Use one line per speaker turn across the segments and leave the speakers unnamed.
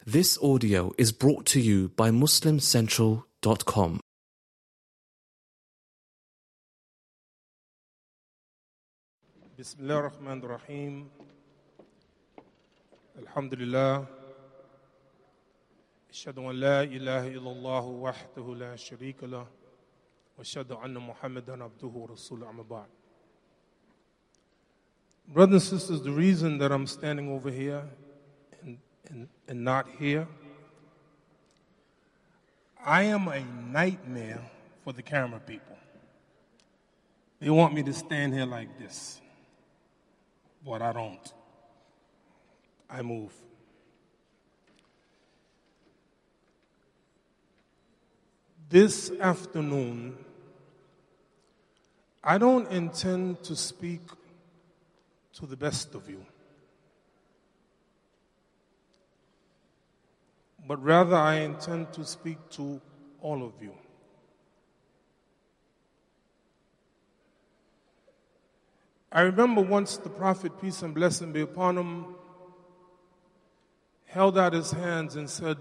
This audio is brought to you by MuslimCentral.com.
Bismillah ar-Rahman ar-Rahim. Alhamdulillah. Ashhadu an la ilaha illallah wahdahu la sharika lah. Wa ashhadu anna Muhammadan abduhu wa rasuluhu amma ba'd. Brothers and sisters, the reason that I'm standing over here and not here, I am a nightmare for the camera people. They want me to stand here like this, but I don't. I move. This afternoon, I don't intend to speak to the best of you, but rather I intend to speak to all of you. I remember once the Prophet, peace and blessing be upon him, held out his hands and said,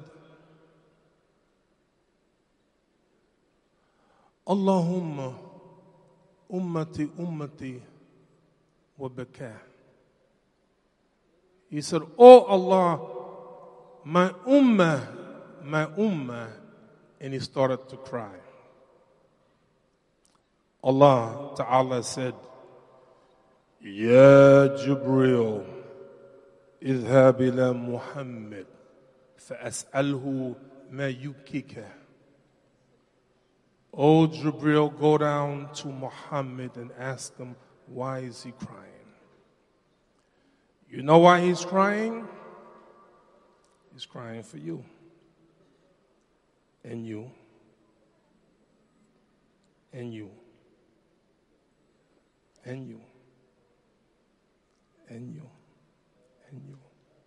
Allahumma ummati ummati wa baka. He said, Oh Allah, my ummah, and he started to cry. Allah Ta'ala said, Ya Jibreel, اذهب إلى محمد فأسأله ما يبكيك. Oh Jibreel, go down to Muhammad and ask him, why is he crying? You know why he's crying? He's crying for you. And you. And you. And you. And you. And you.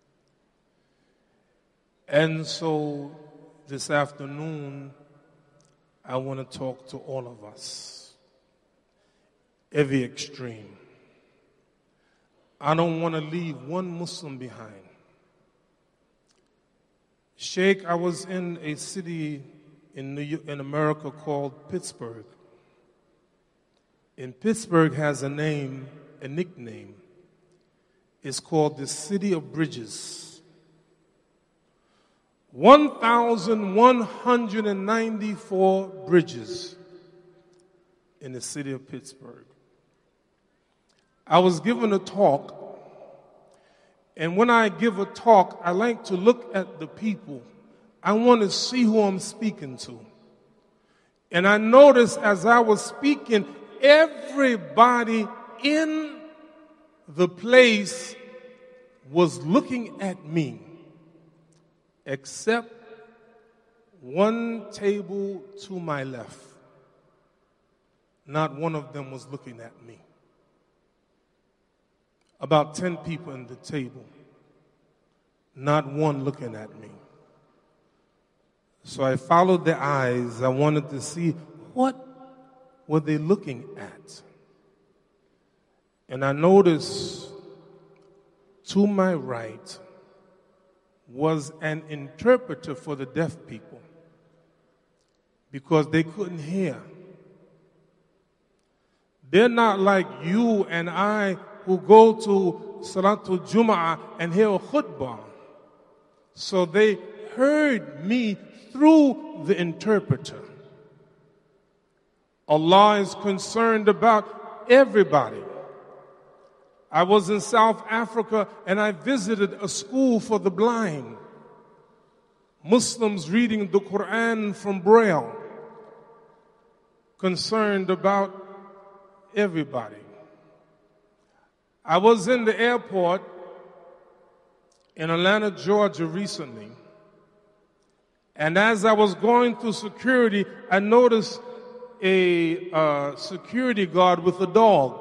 And so this afternoon, I want to talk to all of us. Every extreme. I don't want to leave one Muslim behind. Sheikh, I was in a city in America called Pittsburgh. And Pittsburgh has a name, a nickname. It's called the City of Bridges. 1,194 bridges in the city of Pittsburgh. I was given a talk, and when I give a talk, I like to look at the people. I want to see who I'm speaking to. And I noticed as I was speaking, everybody in the place was looking at me, except one table to my left. Not one of them was looking at me. About 10 people in the table, not one looking at me. So I followed their eyes. I wanted to see what were they looking at. And I noticed to my right was an interpreter for the deaf people because they couldn't hear. They're not like you and I who go to Salatul Jum'ah and hear a khutbah. So they heard me through the interpreter. Allah is concerned about everybody. I was in South Africa and I visited a school for the blind. Muslims reading the Quran from Braille. Concerned about everybody. I was in the airport in Atlanta, Georgia recently. And as I was going through security, I noticed a security guard with a dog.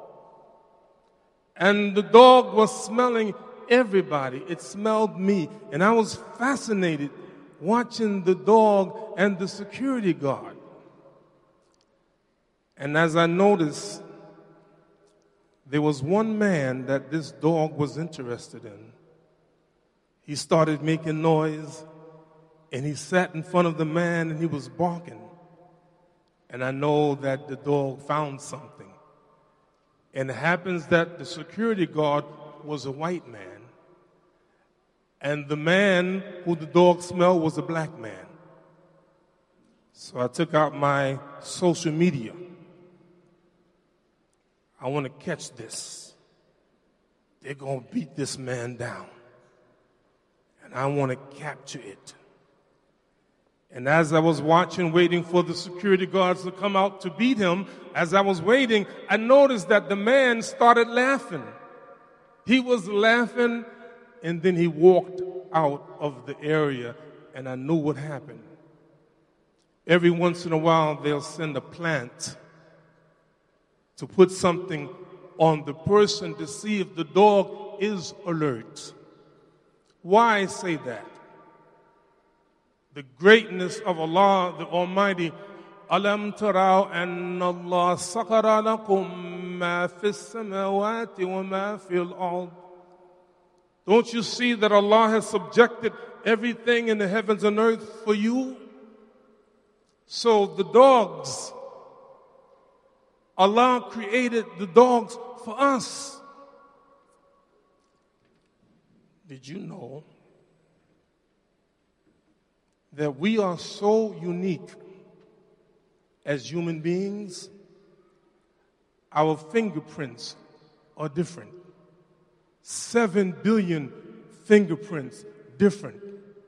And the dog was smelling everybody. It smelled me. And I was fascinated watching the dog and the security guard. And as I noticed, there was one man that this dog was interested in. he started making noise, and he sat in front of the man and he was barking. And I know that the dog found something. And it happens that the security guard was a white man, and the man who the dog smelled was a black man. So I took out my social media. I want to catch this. They're going to beat this man down. And I want to capture it. And as I was watching, waiting for the security guards to come out to beat him, as I was waiting, I noticed that the man started laughing. He was laughing, and then he walked out of the area, and I knew what happened. Every once in a while, they'll send a plant to put something on the person to see if the dog is alert. Why say that? The greatness of Allah, the Almighty. Alam taraw anna Allah sakhara lakum ma fis samawati wa ma fil ard. Don't you see that Allah has subjected everything in the heavens and earth for you? So the dogs, Allah created the dogs for us. Did you know that we are so unique as human beings? Our fingerprints are different. 7 billion fingerprints different.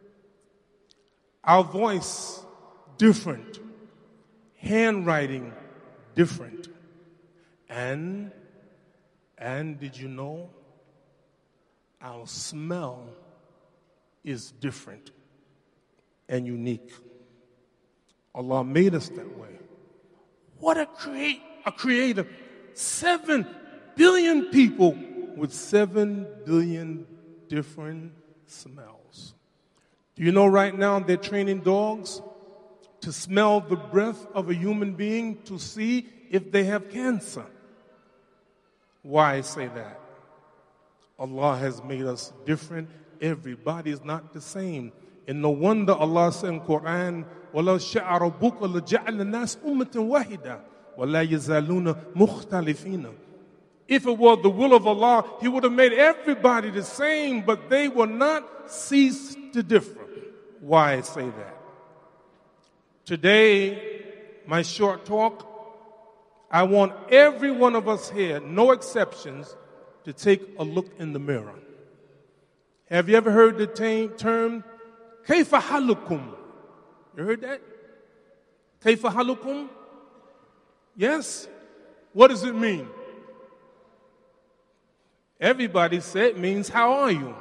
Our voice different. Handwriting different. And did you know our smell is different and unique? Allah made us that way. What a creator. 7 billion people with 7 billion different smells. Do you know right now they're training dogs to smell the breath of a human being to see if they have cancer? Why say that? Allah has made us different. Everybody is not the same. And no wonder Allah said in the Quran, وَلَوْ شَاءَ رَبُّكَ لَجَعَلَ النَّاسَ أُمَّةً وَاحِدَةً وَلَا يَزَالُونَ مُخْتَلِفِينَ. If it were the will of Allah, He would have made everybody the same, but they will not cease to differ. Why say that? Today, my short talk, I want every one of us here, no exceptions, to take a look in the mirror. Have you ever heard the term, كيف حالكم? You heard that? كيف حالكم? Yes? What does it mean? Everybody said it means, how are you?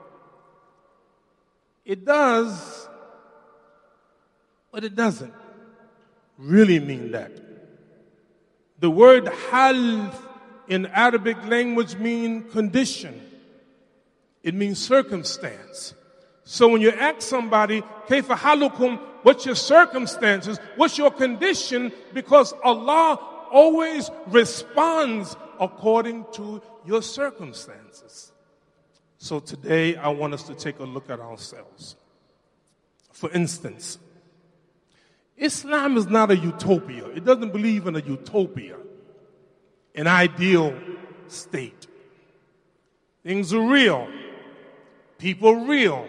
It does, but it doesn't really mean that. The word hal in Arabic language means condition. It means circumstance. So when you ask somebody, kayfa halukum, what's your circumstances? What's your condition? Because Allah always responds according to your circumstances. So today I want us to take a look at ourselves. For instance, Islam is not a utopia. It doesn't believe in a utopia, an ideal state. Things are real. People real.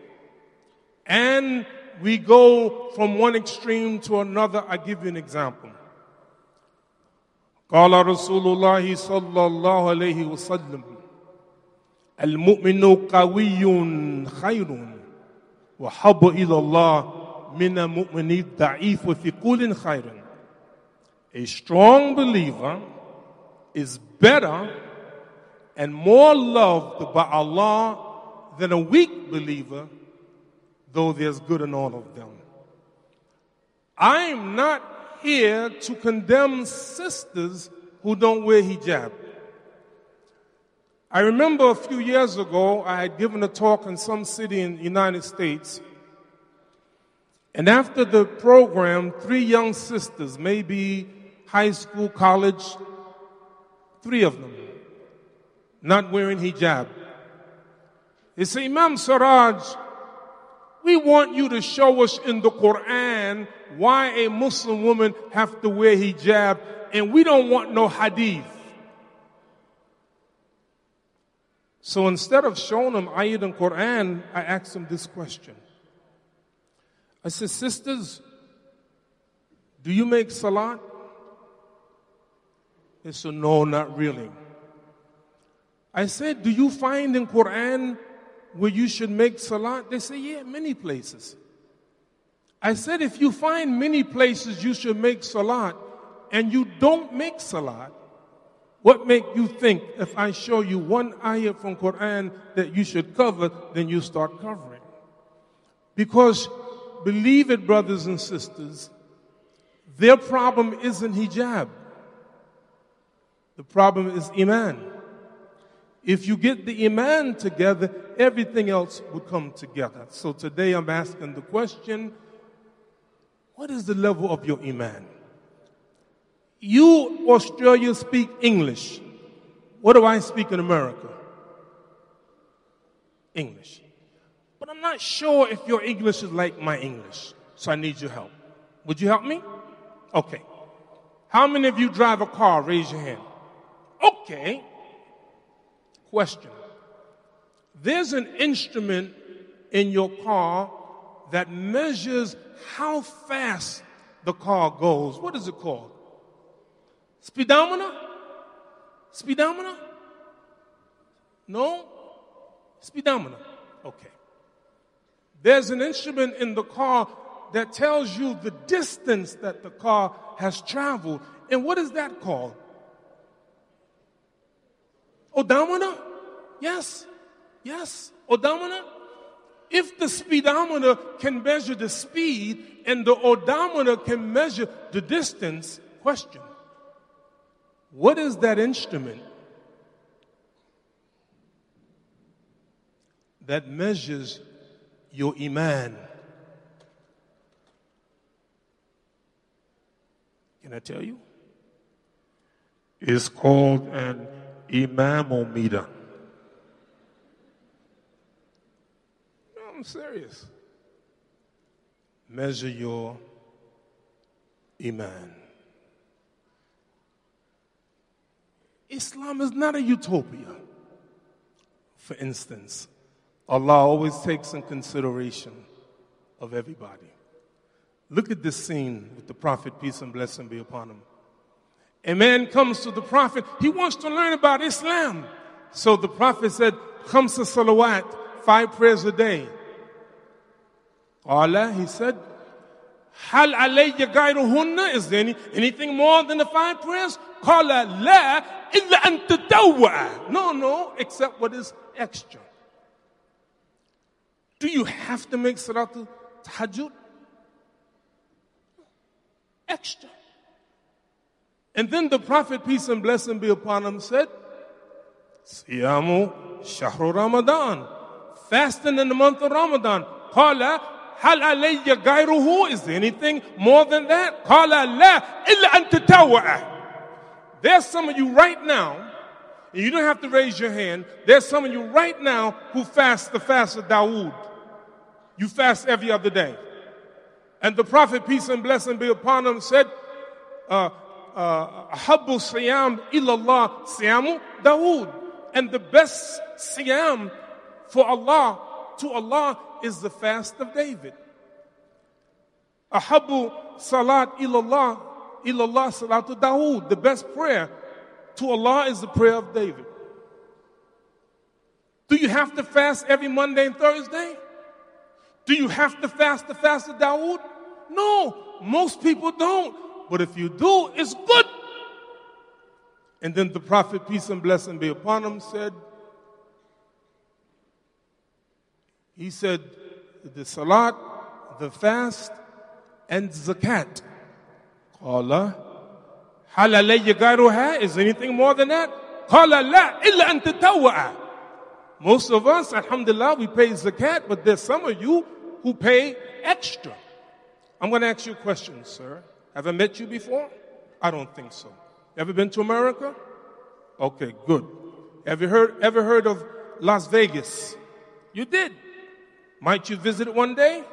And we go from one extreme to another. I'll give you an example. قال رسول الله صلى الله عليه وسلم المؤمن قوي خير وحب إلى الله من المؤمن الضعيف وفي كل خير. A strong believer is better and more loved by Allah than a weak believer, though there's good in all of them. I'm not here to condemn sisters who don't wear hijab. I remember a few years ago, I had given a talk in some city in the United States. And after the program, 3 young sisters, maybe high school, college, 3 of them, not wearing hijab. He said, Imam Siraj, we want you to show us in the Quran why a Muslim woman have to wear hijab, and we don't want no hadith. So instead of showing them ayat and Quran, I asked them this question. I said, sisters, do you make salat? They said, no, not really. I said, do you find in Quran where you should make salat? They say, yeah, many places. I said, if you find many places you should make salat and you don't make salat, what make you think if I show you one ayah from Quran that you should cover, then you start covering? Because believe it, brothers and sisters, their problem isn't hijab. The problem is iman. If you get the iman together, everything else would come together. So today I'm asking the question, what is the level of your iman? You, Australia, speak English. What do I speak in America? English. But I'm not sure if your English is like my English, so I need your help. Would you help me? Okay. How many of you drive a car? Raise your hand. Okay. Question. There's an instrument in your car that measures how fast the car goes. What is it called? Speedometer? Speedometer? No? Speedometer. Okay. There's an instrument in the car that tells you the distance that the car has traveled. And what is that called? Odometer? Yes. Yes. Odometer? If the speedometer can measure the speed and the odometer can measure the distance, question. What is that instrument that measures your iman? Can I tell you? It's called an imamometer. No, I'm serious. Measure your iman. Islam is not a utopia. For instance, Allah always takes in consideration of everybody. Look at this scene with the Prophet, peace and blessing be upon him. A man comes to the Prophet. He wants to learn about Islam. So the Prophet said, Khamsa salawat, 5 prayers a day. Allah, he said, Hal alayya gayruhunna, is there anything more than the 5 prayers? Qala la illa an tatawwa. No, except what is extra. Do you have to make salatul tahajjud? Extra. And then the Prophet, peace and blessing be upon him, said, Siyamu shahru Ramadan. Fasting in the month of Ramadan. Qala hal alayya gayruhu. Is there anything more than that? Qala la illa an tatawwa. There's some of you right now, and you don't have to raise your hand, there's some of you right now who fast the fast of Dawood. You fast every other day. And the Prophet, peace and blessing be upon him, said, Habbu siyam illallah siyamu Dawood. And the best siyam for Allah, to Allah, is the fast of David. Ahabbu salat illallah salatu Dawood. The best prayer to Allah is the prayer of David. Do you have to fast every Monday and Thursday? Do you have to fast the fast of Dawood? No, most people don't. But if you do, it's good. And then the Prophet, peace and blessing be upon him, said, he said, the salat, the fast, and zakat. Qala, hal alayya gayruha? Is there anything more than that? Qala la illa an tatawwa. Most of us, alhamdulillah, we pay zakat, but there's some of you who pay extra. I'm going to ask you a question, sir. Have I met you before? I don't think so. Ever been to America? Okay, good. Have you ever heard of Las Vegas? You did. Might you visit it one day?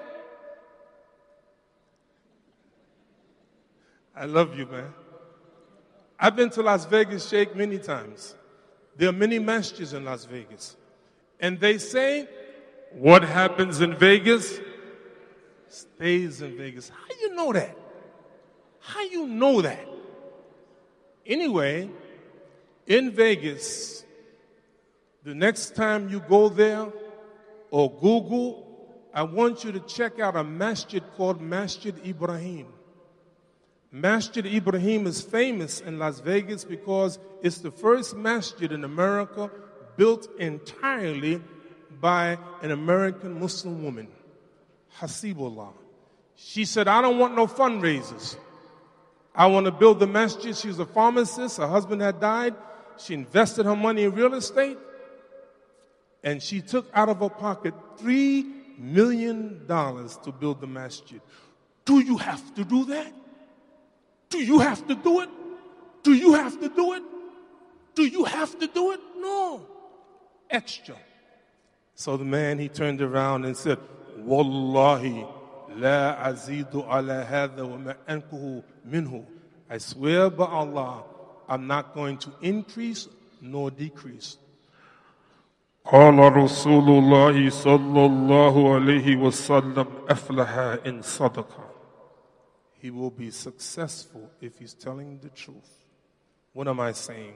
I love you, man. I've been to Las Vegas, Sheikh, many times. There are many masjids in Las Vegas. And they say, what happens in Vegas stays in Vegas. How you know that? How you know that? Anyway, in Vegas, the next time you go there or Google, I want you to check out a masjid called Masjid Ibrahim. Masjid Ibrahim is famous in Las Vegas because it's the first masjid in America built entirely by an American Muslim woman, Hasibullah. She said, I don't want no fundraisers. I want to build the masjid. She was a pharmacist. Her husband had died. She invested her money in real estate. And she took out of her pocket $3 million to build the masjid. Do you have to do that? Do you have to do it? Do you have to do it? Do you have to do it? No. Extra. So the man, he turned around and said, Wallahi, la azidu ala hadha wa ma ankuhu minhu. I swear by Allah, I'm not going to increase nor decrease. قال رسول الله صلى الله عليه وسلم أفلح إن صدق. He will be successful if he's telling the truth. What am I saying?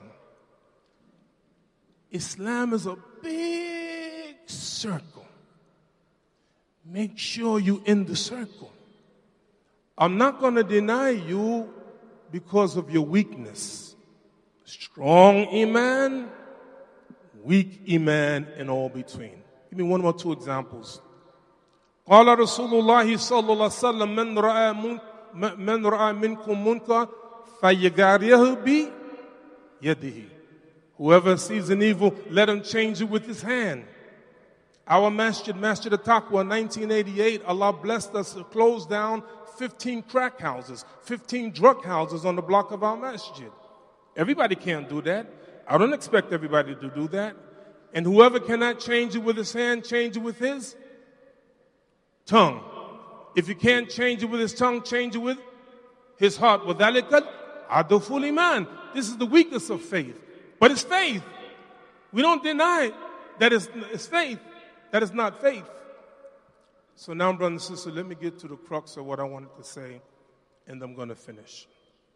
Islam is a big circle. Make sure you're in the circle. I'm not going to deny you because of your weakness. Strong iman, weak iman, and all between. Give me one or two examples. قال رسول الله صلى الله عليه وسلم من رأى منكم منكر فيغيره بيده. Whoever sees an evil, let him change it with his hand. Our masjid, Masjid al-Taqwa, in 1988, Allah blessed us to close down 15 crack houses, 15 drug houses on the block of our masjid. Everybody can't do that. I don't expect everybody to do that. And whoever cannot change it with his hand, change it with his tongue. If you can't change it with his tongue, change it with his heart. وَذَلِكَ عَدُفُ الْإِيمَانِ. This is the weakness of faith. But it's faith. We don't deny that it's faith. That is not faith. So now, brothers and sisters, let me get to the crux of what I wanted to say, and I'm going to finish.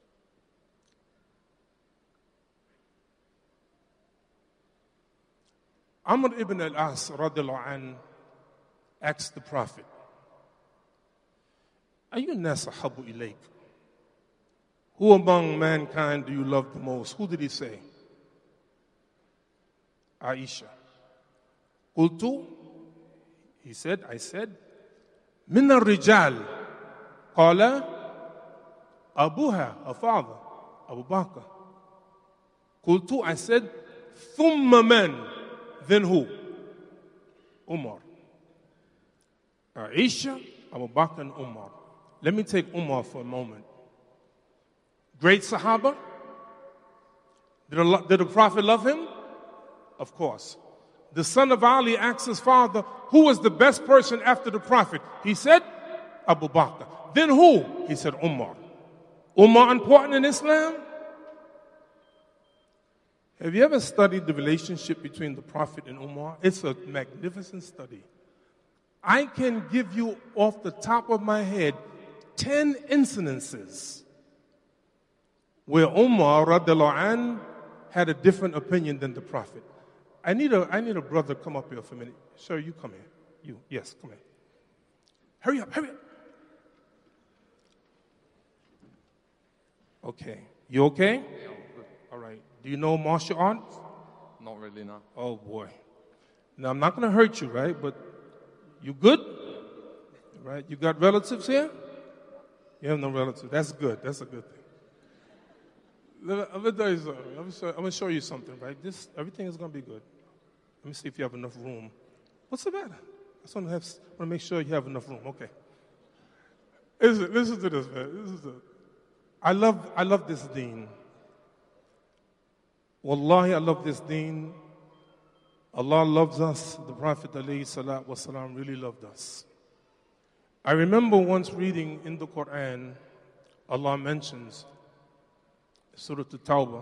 Amr ibn al-As radiallahu anhu asked the Prophet, أَيُّ النَّاسِ أَحَبُّ إِلَيْكَ? Who among mankind do you love the most? Who did he say? Aisha. Qultu, he said, I said, min al-rijal. Qala, abuha, her father, Abu Bakr. Qultu, I said, thumma man, then who? Umar. Aisha, Abu Bakr, and Umar. Let me take Umar for a moment. Great Sahaba. Did the Prophet love him? Of course. The son of Ali asked his father, who was the best person after the Prophet? He said, Abu Bakr. Then who? He said, Umar. Umar important in Islam? Have you ever studied the relationship between the Prophet and Umar? It's a magnificent study. I can give you off the top of my head 10 incidences where Umar radiallahu anhu had a different opinion than the Prophet. I need a brother come up here for a minute. Sir, you come here. Yes, come here. Hurry up. Okay. You okay?
Yeah, I'm good.
All right. Do you know martial arts?
Not really, no.
Oh, boy. Now, I'm not going to hurt you, right? But you good? Right? You got relatives here? You have no relatives. That's good. That's a good thing. Let me tell you something. I'm going to show you something, right? Everything is going to be good. Let me see if you have enough room. What's the matter? I just want to make sure you have enough room. Okay. Listen to this, man. I love this deen. Wallahi, I love this deen Allah loves us. The Prophet ﷺ really loved us. I remember once reading in the Quran, Allah mentions, Surah At-Tawbah,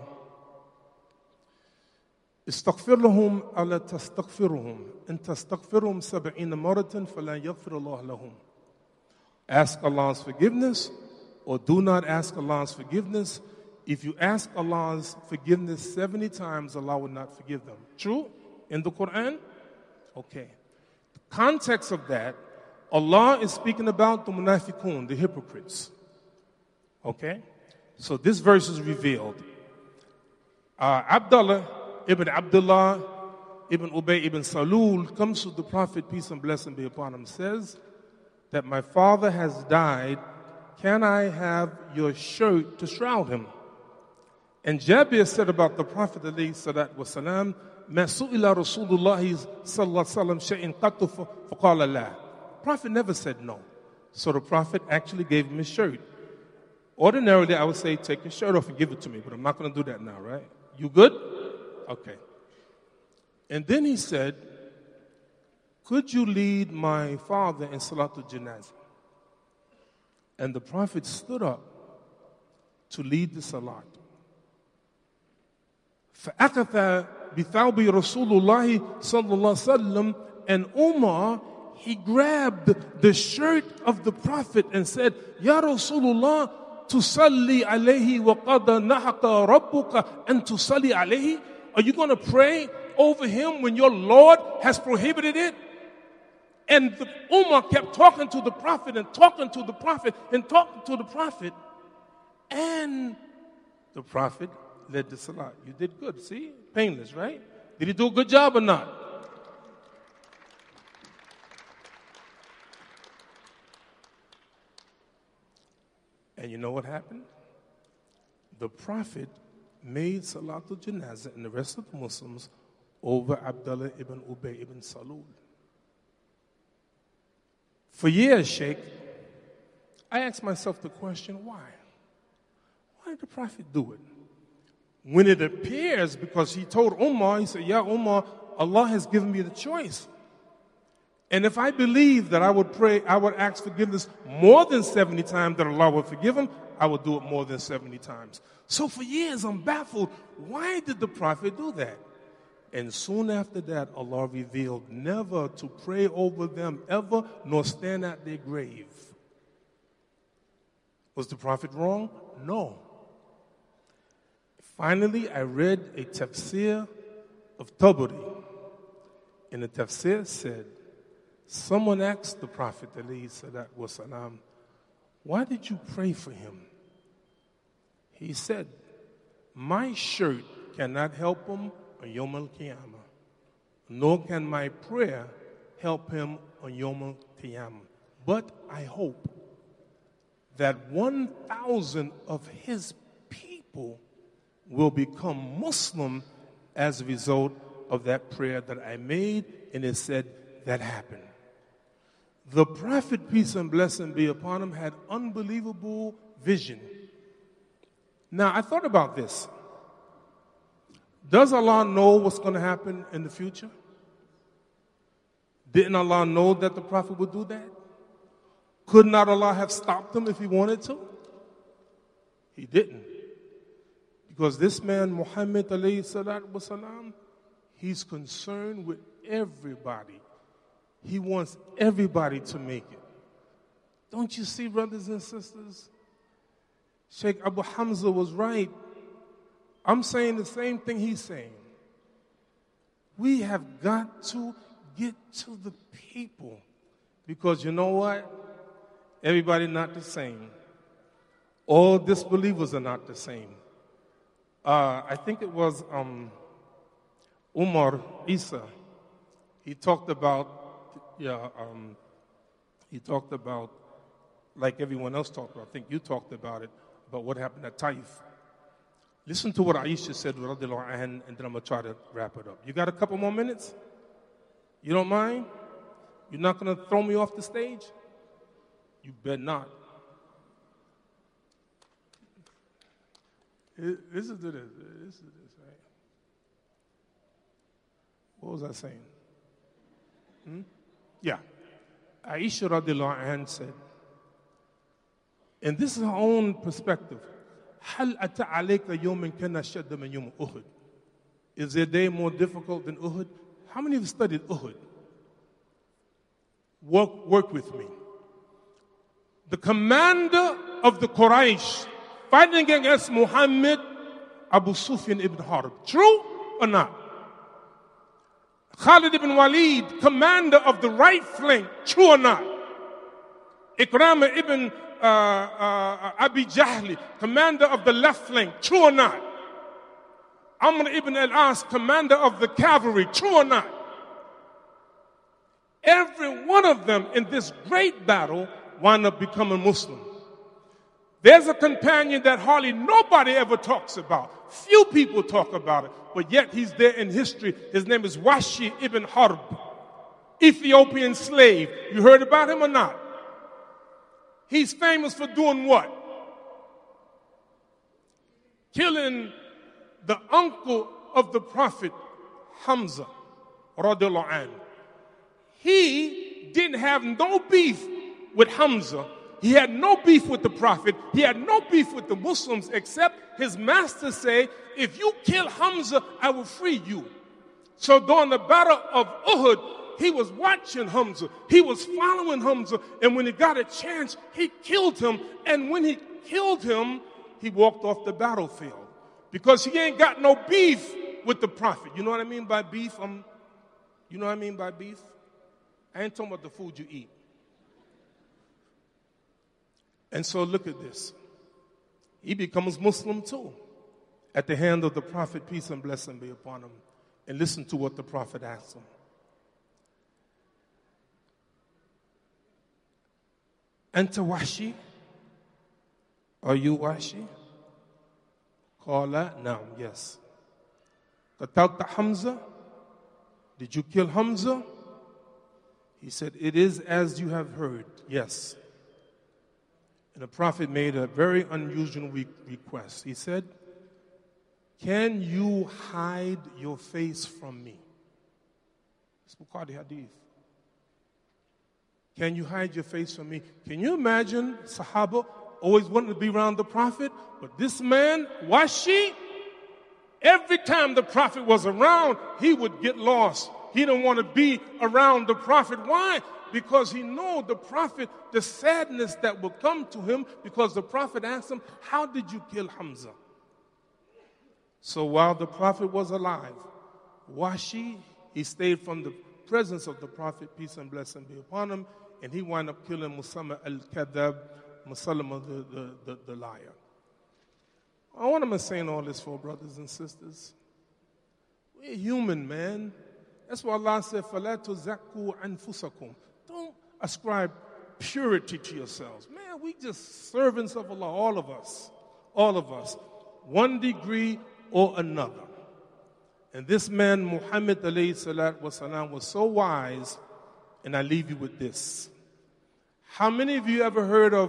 استغفر لهم ألا تستغفرهم إن تستغفرهم 70 مرة فلا يغفر الله لهم. Ask Allah's forgiveness or do not ask Allah's forgiveness. If you ask Allah's forgiveness 70 times, Allah will not forgive them. True? In the Quran? Okay. The context of that, Allah is speaking about the munafiqun, the hypocrites. Okay? So this verse is revealed. Abdullah ibn Abdullah ibn Ubay ibn Salul comes to the Prophet, peace and blessing be upon him, says that my father has died. Can I have your shirt to shroud him? And Jabir said about the Prophet alayhi salatu wasalam, ما سئل رسول الله صلى الله عليه وسلم شيء قط فقال لا. Prophet never said no. So the Prophet actually gave him his shirt. Ordinarily, I would say, take your shirt off and give it to me, but I'm not going to do that now, right? You good? Okay. And then he said, could you lead my father in Salatul Janazah? And the Prophet stood up to lead the Salat. فَأَخَذَ بِثَوْبِ رَسُولُ اللَّهِ صَلَّى اللَّهُ عَلَيْهِ وسلم, and Umar, he grabbed the shirt of the Prophet and said, Ya Rasulullah, tusalli alayhi wa qada nahaka rabbuka and tusalli alayhi? Are you going to pray over him when your Lord has prohibited it? And Umar kept talking to the Prophet and talking to the Prophet and talking to the Prophet. And the Prophet led the Salah. You did good, see? Painless, right? Did he do a good job or not? And you know what happened? The Prophet made Salatul Janazah and the rest of the Muslims over Abdullah ibn Ubay ibn Salul. For years, Sheikh, I asked myself the question, why? Why did the Prophet do it? When it appears, because he told Umar, he said, Ya Umar, Allah has given me the choice. And if I believe that I would pray, I would ask forgiveness more than 70 times that Allah would forgive him, I would do it more than 70 times. So for years, I'm baffled. Why did the Prophet do that? And soon after that, Allah revealed never to pray over them ever, nor stand at their grave. Was the Prophet wrong? No. Finally, I read a tafsir of Tabari. And the tafsir said, someone asked the Prophet, alayhi salatu wasalam, why did you pray for him? He said, my shirt cannot help him on Yom al-Qiyamah, nor can my prayer help him on Yom al-Qiyamah. But I hope that 1,000 of his people will become Muslim as a result of that prayer that I made, and it said that happened. The Prophet, peace and blessing be upon him, had unbelievable vision. Now, I thought about this. Does Allah know what's going to happen in the future? Didn't Allah know that the Prophet would do that? Could not Allah have stopped him if he wanted to? He didn't. Because this man, Muhammad alayhi salatu wasalam, he's concerned with everybody. He wants everybody to make it. Don't you see, brothers and sisters? Sheikh Abu Hamza was right. I'm saying the same thing he's saying. We have got to get to the people. Because you know what? Everybody not the same. All disbelievers are not the same. I think it was Umar Isa. He talked about, like everyone else talked about, I think you talked about it, about what happened at Taif. Listen to what Aisha said, and then I'm going to try to wrap it up. You got a couple more minutes? You don't mind? You're not going to throw me off the stage? You bet not. Listen to this. Right? What was I saying? Yeah. Aisha radiallahu anha said, and this is her own perspective, هل أتى عليك يوم كان أشد من يوم أحد? Is there a day more difficult than Uhud? How many of you studied Uhud? Work with me. The commander of the Quraysh fighting against Muhammad, Abu Sufyan ibn Harb. True or not? Khalid ibn Walid, commander of the right flank. True or not? Ikramah ibn Abi Jahli, commander of the left flank. True or not? Amr ibn al-As, commander of the cavalry. True or not? Every one of them in this great battle wound up becoming Muslim. There's a companion that hardly nobody ever talks about. Few people talk about it, but yet he's there in history. His name is Washi ibn Harb, Ethiopian slave. You heard about him or not? He's famous for doing what? Killing the uncle of the Prophet, Hamza, radiallahu anhu. He didn't have no beef with Hamza. He had no beef with the Prophet. He had no beef with the Muslims, except his master say, if you kill Hamza, I will free you. So during the battle of Uhud, he was watching Hamza. He was following Hamza. And when he got a chance, he killed him. And when he killed him, he walked off the battlefield. Because he ain't got no beef with the Prophet. You know what I mean by beef? You know what I mean by beef? I ain't talking about the food you eat. And so look at this. He becomes Muslim too, at the hand of the Prophet, peace and blessing be upon him. And listen to what the Prophet asked him. Anta Washi? Are you Washi? Qala, na'am, yes. Qatalta Hamza? Did you kill Hamza? He said, it is as you have heard, yes. And the Prophet made a very unusual request. He said, can you hide your face from me? It's Bukhari Hadith. Can you hide your face from me? Can you imagine Sahaba always wanting to be around the Prophet? But this man, Washi, every time the Prophet was around, he would get lost. He didn't want to be around the Prophet. Why? Because he knew the Prophet, the sadness that would come to him, because the Prophet asked him, how did you kill Hamza? So while the Prophet was alive, Washi, he stayed from the presence of the Prophet, peace and blessing be upon him, and he wound up killing Musamma al-Kadab, Musalama the liar. I want to say all this for brothers and sisters. We're human, man. That's why Allah said, فَلَا تُزَكُّوا أَنفُسَكُمْ. Don't ascribe purity to yourselves. Man, we just servants of Allah, all of us. All of us. One degree or another. And this man, Muhammad alayhi salatu wasalam, was so wise, and I leave you with this. How many of you ever heard of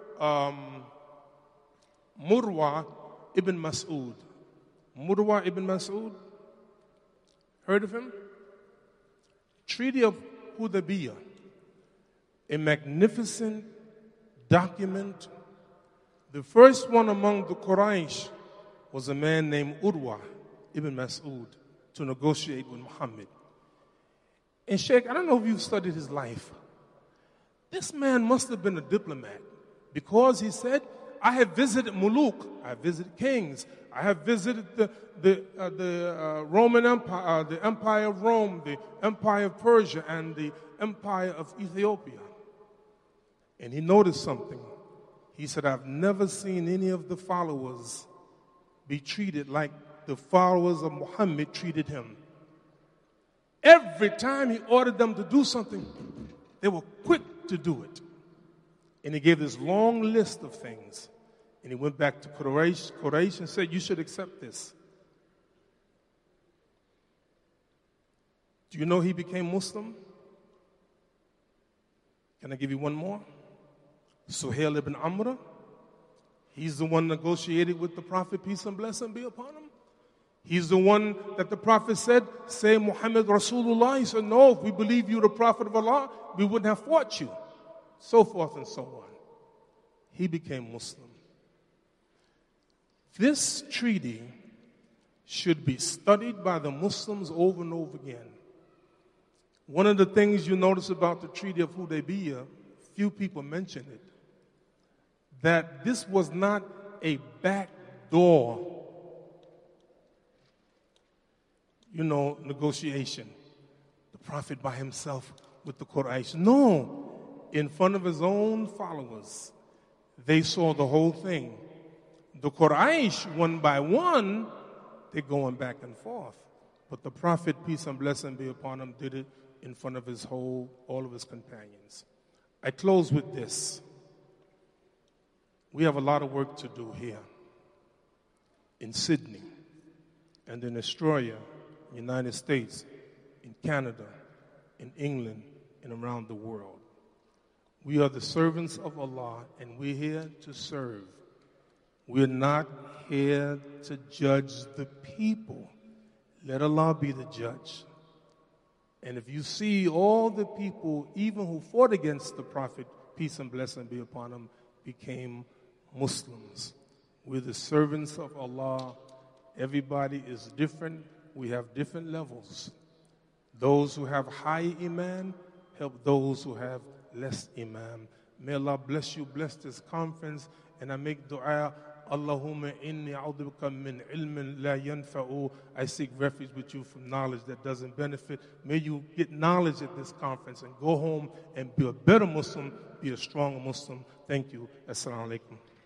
Murwa ibn Mas'ud? Murwa ibn Mas'ud? Heard of him? Treaty of Hudaybiyah, a magnificent document. The first one among the Quraysh was a man named Urwa ibn Mas'ud to negotiate with Muhammad. And Sheikh, I don't know if you've studied his life. This man must have been a diplomat, because he said, I have visited Muluk, I have visited kings, I have visited the Roman Empire, the Empire of Rome, the Empire of Persia, and the Empire of Ethiopia. And he noticed something. He said, I've never seen any of the followers be treated like the followers of Muhammad treated him. Every time he ordered them to do something, they were quick to do it. And he gave this long list of things. And he went back to Quraysh and said, you should accept this. Do you know he became Muslim? Can I give you one more? Suhail ibn Amr. He's the one negotiated with the Prophet, peace and blessing be upon him. He's the one that the Prophet said, say Muhammad Rasulullah. He said, no, if we believe you the Prophet of Allah, we wouldn't have fought you. So forth and so on. He became Muslim. This treaty should be studied by the Muslims over and over again. One of the things you notice about the Treaty of Hudaybiyah, few people mention it, that this was not a backdoor negotiation. The Prophet by himself with the Quraysh. No, in front of his own followers, they saw the whole thing. The Quraysh, one by one, they're going back and forth. But the Prophet, peace and blessing be upon him, did it in front of all of his companions. I close with this. We have a lot of work to do here in Sydney and in Australia, United States, in Canada, in England, and around the world. We are the servants of Allah, and we're here to serve. We're not here to judge the people. Let Allah be the judge. And if you see all the people, even who fought against the Prophet, peace and blessing be upon him, became Muslims. We're the servants of Allah. Everybody is different. We have different levels. Those who have high iman help those who have less iman. May Allah bless you, bless this conference, and I make dua, Allahumma inni a'udhu min ilmin la yanfa'u. I seek refuge with you from knowledge that doesn't benefit. May you get knowledge at this conference and go home and be a better Muslim, be a stronger Muslim. Thank you. Assalamu alaikum.